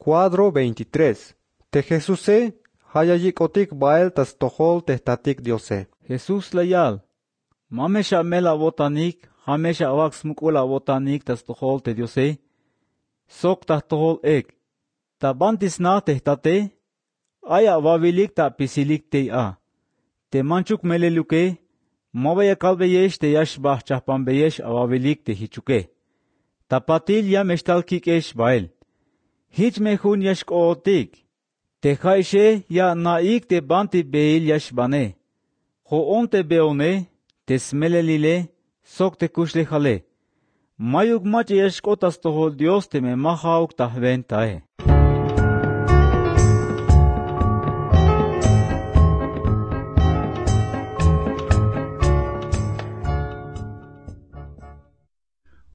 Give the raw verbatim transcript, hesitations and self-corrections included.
Cuadro veintitrés. Te Jesuse, hayayikotik bael tas tohol tehtatik Diose. Jesús layal. Mamesha mela botanik, hamesha wax mukula botanik tas tohol te Diose. Sok tas tohol ek. Ta bantis na tehtate, aya vabilik ta pisilik te a. Te manchuk meleluke, mabaya kalbeyesh te yash bah chahpambeyesh avabilik te hichuke. Ta patil ya meshtalkik esh bael. Hich mehun yash kootik. Te khaishe ya naik te banti beil yash bane. Ho on te beone, te smelelile, sok te kushle khale. Mayuk mach yash kotas tohol Dios te me mahauk tahven tae.